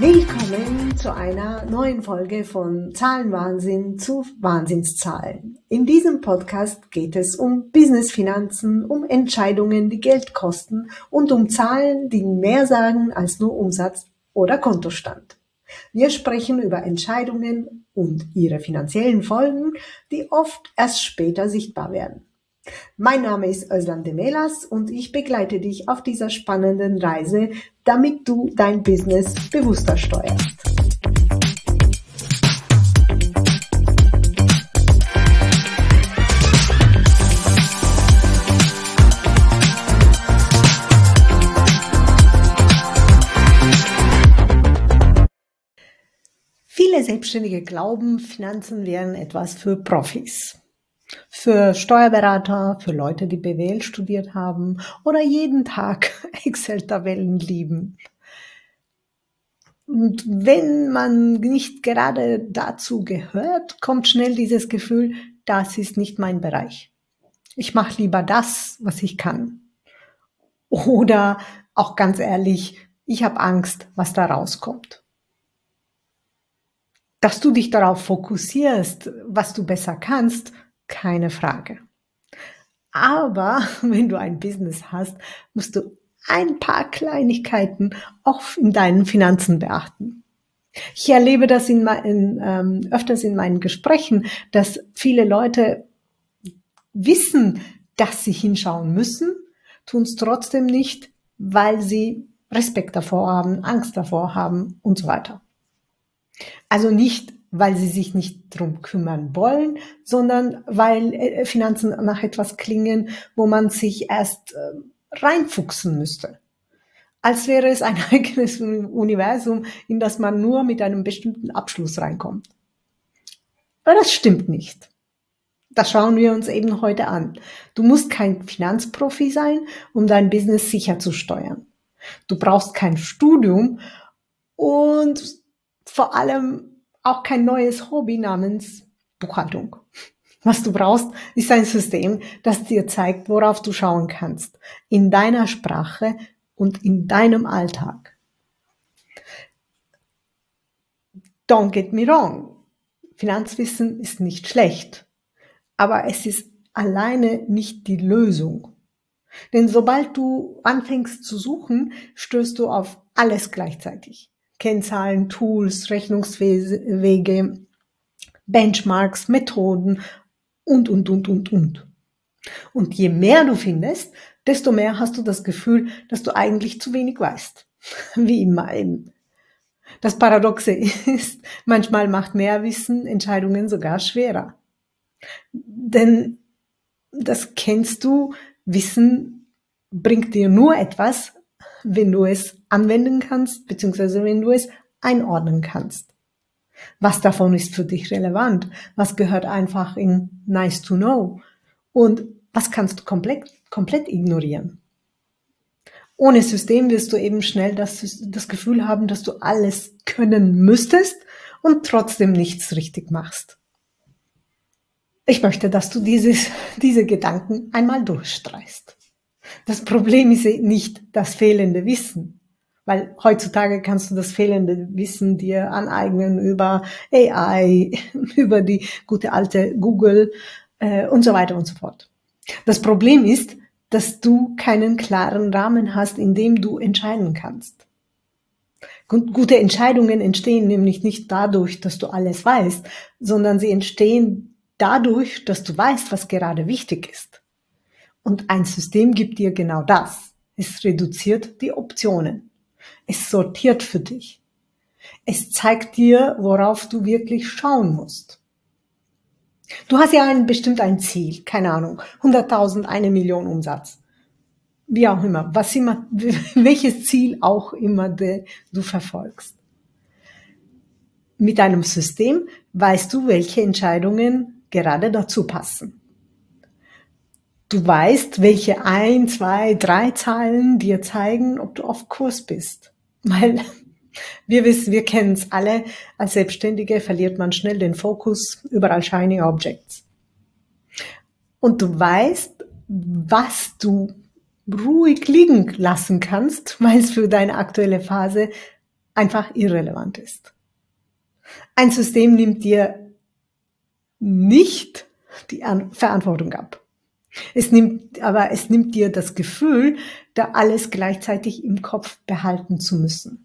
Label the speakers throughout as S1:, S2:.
S1: Willkommen zu einer neuen Folge von Zahlenwahnsinn zu Wahnsinnszahlen. In diesem Podcast geht es um Business-Finanzen, um Entscheidungen, die Geld kosten und um Zahlen, die mehr sagen als nur Umsatz oder Kontostand. Wir sprechen über Entscheidungen und ihre finanziellen Folgen, die oft erst später sichtbar werden. Mein Name ist Özlem Demelas und ich begleite dich auf dieser spannenden Reise, damit du dein Business bewusster steuerst. Viele Selbstständige glauben, Finanzen wären etwas für Profis. Für Steuerberater, für Leute, die BWL studiert haben oder jeden Tag Excel-Tabellen lieben. Und wenn man nicht gerade dazu gehört, kommt schnell dieses Gefühl, das ist nicht mein Bereich. Ich mache lieber das, was ich kann. Oder auch ganz ehrlich, ich habe Angst, was da rauskommt. Dass du dich darauf fokussierst, was du besser kannst, keine Frage. Aber wenn du ein Business hast, musst du ein paar Kleinigkeiten auch in deinen Finanzen beachten. Ich erlebe das öfters in meinen Gesprächen, dass viele Leute wissen, dass sie hinschauen müssen, tun es trotzdem nicht, weil sie Respekt davor haben, Angst davor haben und so weiter. Also nicht, weil sie sich nicht drum kümmern wollen, sondern weil Finanzen nach etwas klingen, wo man sich erst reinfuchsen müsste. Als wäre es ein eigenes Universum, in das man nur mit einem bestimmten Abschluss reinkommt. Aber das stimmt nicht. Das schauen wir uns eben heute an. Du musst kein Finanzprofi sein, um dein Business sicher zu steuern. Du brauchst kein Studium und vor allem auch kein neues Hobby namens Buchhaltung. Was du brauchst, ist ein System, das dir zeigt, worauf du schauen kannst. In deiner Sprache und in deinem Alltag. Don't get me wrong. Finanzwissen ist nicht schlecht. Aber es ist alleine nicht die Lösung. Denn sobald du anfängst zu suchen, stößt du auf alles gleichzeitig. Kennzahlen, Tools, Rechnungswege, Benchmarks, Methoden und. Und je mehr du findest, desto mehr hast du das Gefühl, dass du eigentlich zu wenig weißt. Wie immer eben. Das Paradoxe ist, manchmal macht mehr Wissen Entscheidungen sogar schwerer. Denn das kennst du, Wissen bringt dir nur etwas, wenn du es anwenden kannst, beziehungsweise wenn du es einordnen kannst. Was davon ist für dich relevant? Was gehört einfach in nice to know? Und was kannst du komplett ignorieren? Ohne System wirst du eben schnell das Gefühl haben, dass du alles können müsstest und trotzdem nichts richtig machst. Ich möchte, dass du diese Gedanken einmal durchstreichst. Das Problem ist nicht das fehlende Wissen, weil heutzutage kannst du das fehlende Wissen dir aneignen über AI, über die gute alte Google und so weiter und so fort. Das Problem ist, dass du keinen klaren Rahmen hast, in dem du entscheiden kannst. Gute Entscheidungen entstehen nämlich nicht dadurch, dass du alles weißt, sondern sie entstehen dadurch, dass du weißt, was gerade wichtig ist. Und ein System gibt dir genau das. Es reduziert die Optionen. Es sortiert für dich. Es zeigt dir, worauf du wirklich schauen musst. Du hast ja bestimmt ein Ziel, keine Ahnung, 100.000, 1 Million Umsatz. Wie auch immer, welches Ziel auch immer du verfolgst. Mit einem System weißt du, welche Entscheidungen gerade dazu passen. Du weißt, welche 1, 2, 3 Zahlen dir zeigen, ob du auf Kurs bist. Weil wir kennen es alle, als Selbstständige verliert man schnell den Fokus, überall shiny objects. Und du weißt, was du ruhig liegen lassen kannst, weil es für deine aktuelle Phase einfach irrelevant ist. Ein System nimmt dir nicht die Verantwortung ab. Es nimmt dir das Gefühl, da alles gleichzeitig im Kopf behalten zu müssen.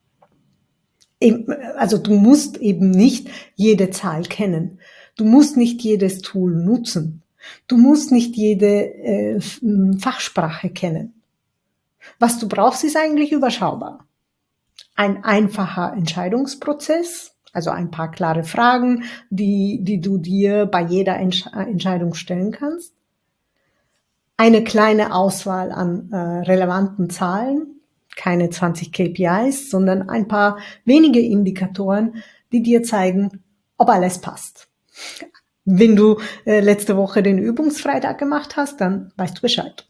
S1: Also du musst eben nicht jede Zahl kennen. Du musst nicht jedes Tool nutzen. Du musst nicht jede Fachsprache kennen. Was du brauchst, ist eigentlich überschaubar. Ein einfacher Entscheidungsprozess, also ein paar klare Fragen, die du dir bei jeder Entscheidung stellen kannst. Eine kleine Auswahl an relevanten Zahlen, keine 20 KPIs, sondern ein paar wenige Indikatoren, die dir zeigen, ob alles passt. Wenn du letzte Woche den Übungsfreitag gemacht hast, dann weißt du Bescheid.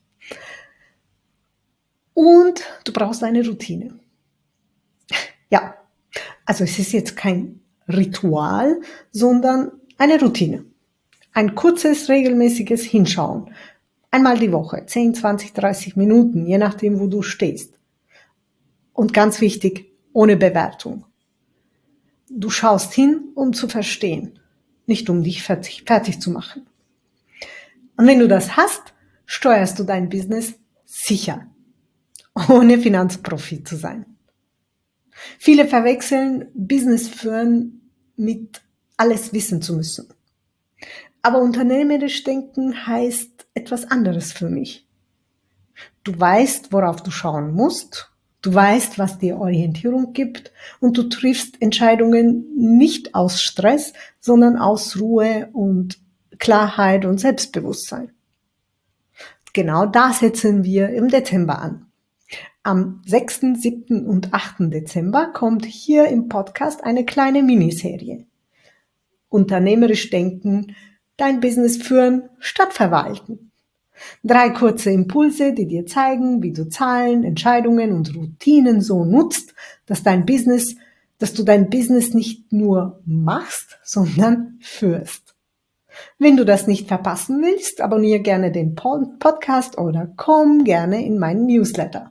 S1: Und du brauchst eine Routine. Ja, also es ist jetzt kein Ritual, sondern eine Routine. Ein kurzes, regelmäßiges Hinschauen. Einmal die Woche, 10, 20, 30 Minuten, je nachdem, wo du stehst. Und ganz wichtig, ohne Bewertung. Du schaust hin, um zu verstehen, nicht um dich fertig zu machen. Und wenn du das hast, steuerst du dein Business sicher, ohne Finanzprofi zu sein. Viele verwechseln Business führen mit alles wissen zu müssen. Aber unternehmerisch denken heißt etwas anderes für mich. Du weißt, worauf du schauen musst. Du weißt, was dir Orientierung gibt. Und du triffst Entscheidungen nicht aus Stress, sondern aus Ruhe und Klarheit und Selbstbewusstsein. Genau da setzen wir im Dezember an. Am 6., 7. und 8. Dezember kommt hier im Podcast eine kleine Miniserie. Unternehmerisch denken, dein Business führen statt verwalten. 3 kurze Impulse, die dir zeigen, wie du Zahlen, Entscheidungen und Routinen so nutzt, dass du dein Business nicht nur machst, sondern führst. Wenn du das nicht verpassen willst, abonniere gerne den Podcast oder komm gerne in meinen Newsletter.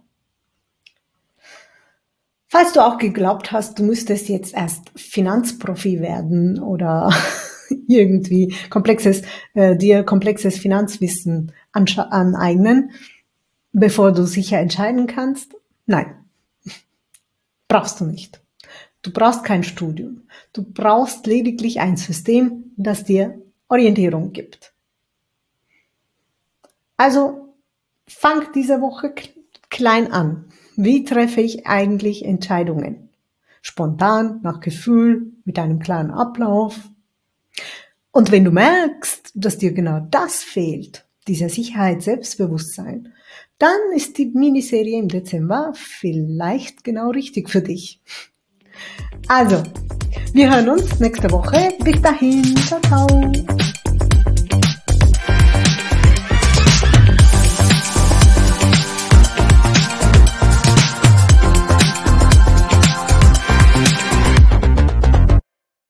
S1: Falls du auch geglaubt hast, du müsstest jetzt erst Finanzprofi werden oder irgendwie komplexes Finanzwissen aneignen, bevor du sicher entscheiden kannst, nein, brauchst du nicht. Du brauchst kein Studium. Du brauchst lediglich ein System, das dir Orientierung gibt. Also fang diese Woche klein an. Wie treffe ich eigentlich Entscheidungen? Spontan, nach Gefühl, mit einem klaren Ablauf. Und wenn du merkst, dass dir genau das fehlt, diese Sicherheit, Selbstbewusstsein, dann ist die Miniserie im Dezember vielleicht genau richtig für dich. Also, wir hören uns nächste Woche. Bis dahin. Ciao, ciao.